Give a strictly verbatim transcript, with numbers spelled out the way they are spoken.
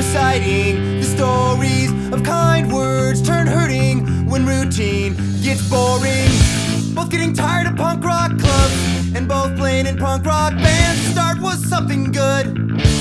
reciting the stories of kind words turn hurting when routine gets boring. Both getting tired of punk rock clubs and both playing in punk rock bands. To start was something good,